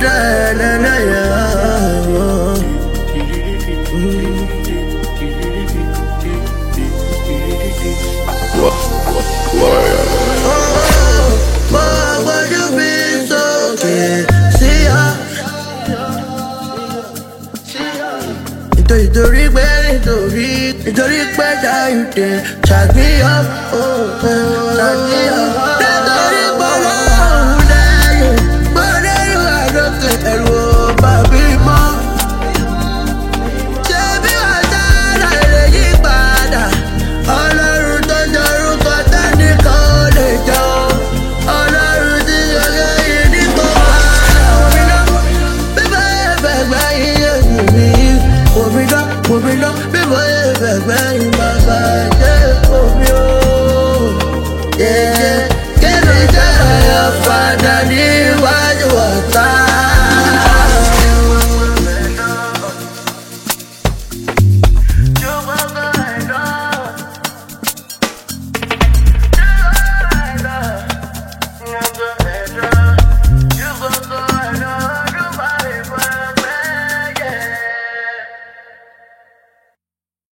Would you be so okay? See ya. Nítorí pé dáhùn dé ṣàgbéyàn ṣàgbéyàn. Nítorí pọ̀lọ́ òun lẹ́yìn gbọ́dẹ̀rù àdókè ẹ̀rù ọba bímọ. Ṣé bí wàá sára lè yí padà? Ọlọ́run tó jọrúkọ tẹ́nìkan ò lè jọ. Ọlọ́run tí yọ̀gẹ́ yìí ní kò padà. Bíbá ẹ̀fẹ̀ gbẹ̀yìn yóò yìí mi. Òmìnà bíbọ̀ ẹ̀fẹ̀ gbẹ̀yìn bàbá jẹ́ omi o. Kébì jẹ́ ọ̀yọ́ padà ní.